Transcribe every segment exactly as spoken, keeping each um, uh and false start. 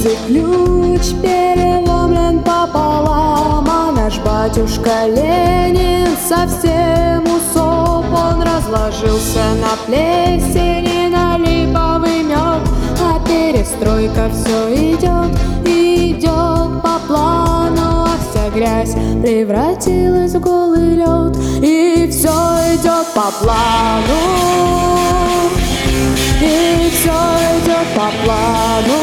сердце ключ переломлен пополам, а наш батюшка Ленин совсем усоп. Он разложился на плесени, на липовый мед, а перестройка все идет и идет по плану, а вся грязь превратилась в голый лед, и все идет по плану, и все идет по плану.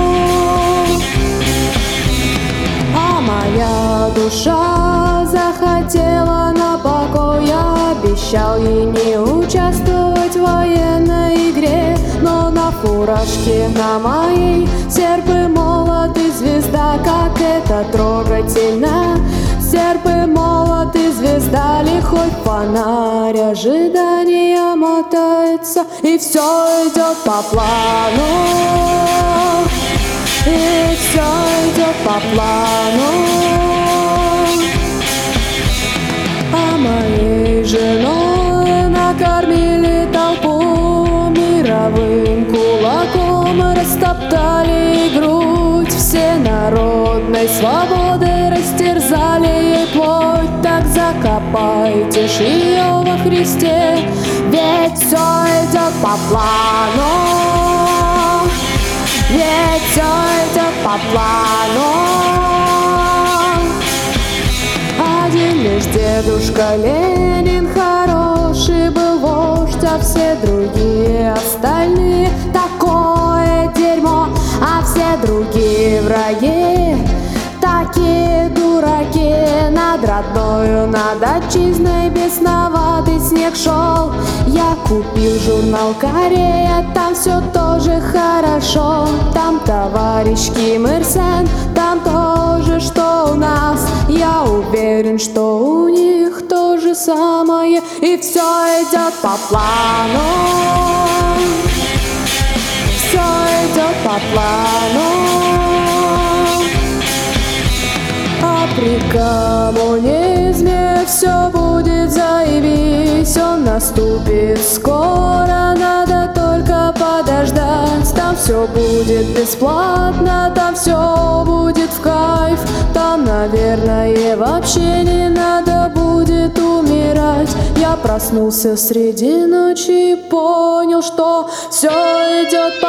А моя душа захотела на покой, я обещал ей не участвовать в военной игре, но на фуражке на моей серп и молот и звезда, как это трогательно. Серп и молот и звезда, лихой фонарь ожидания мотается, и все идет по плану, и все идет по плану. А моей женой накормили толпу, мировым кулаком растоптали грудь, всенародной свободы растерзали ей плоть. Так закопайте ж ее во Христе, ведь все идет по плану, ведь все идет по плану. Один лишь дедушка Ленин хороший был вождь, а все другие остальные такое дерьмо, а все другие враги такие дураки. Над родною, над отчизной бесноватый снег шел. Я купил журнал «Корея», там все тоже хорошо. Там товарищ Ким Ир Сен, там тоже, что у нас. Я уверен, что у них то же самое, и все идет по плану, все идет по плану. А при коммунизме все будет, заявись, он наступит скоро, надо только подождать. Там все будет бесплатно, там все будет в кайф, там, наверное, вообще не надо будет умирать. Я проснулся среди ночи и понял, что все идет по